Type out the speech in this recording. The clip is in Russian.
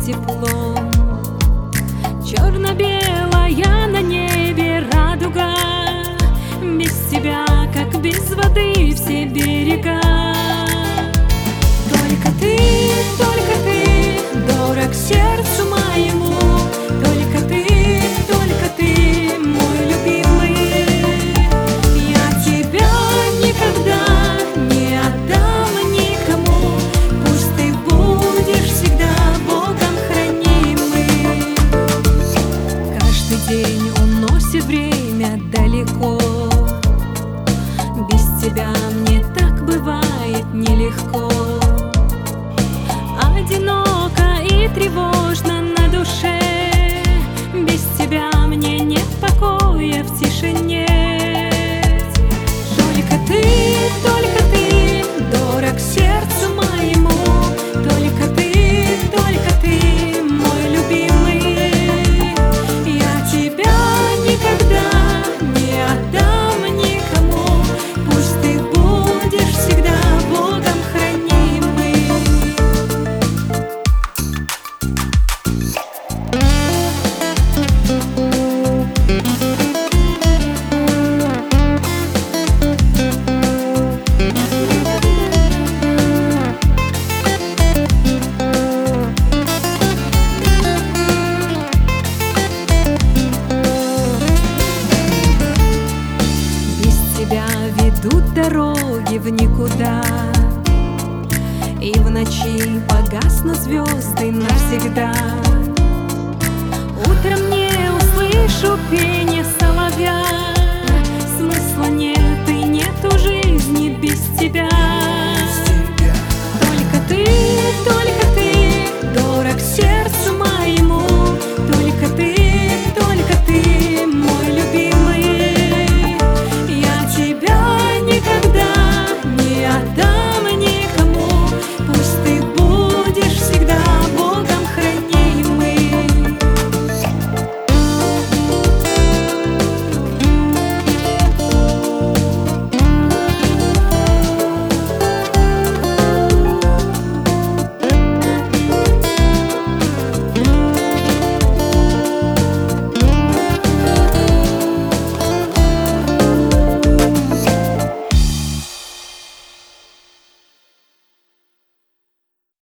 теплом. Черно-белая на небе радуга, без тебя, как без воды, все берега. Только ты, дорог сердцу моему, только ты, мой любимый. Я тебя никогда не отдам никому, пусть ты будешь всегда Богом хранимый. Каждый день уносит время далеко, без тебя мне так бывает нелегко. Одиноко и тревожно на душе, без тебя мне нет покоя в тишине. Только ты, дорог сердцу моему, только ты, мой любимый. Я тебя никогда не отдам никому, пусть ты будешь всегда Богом хранимый. Ведут дороги в никуда, и в ночи погаснут звезды навсегда. Утром не услышу пения соловья, смысла нет и нету жизни без тебя.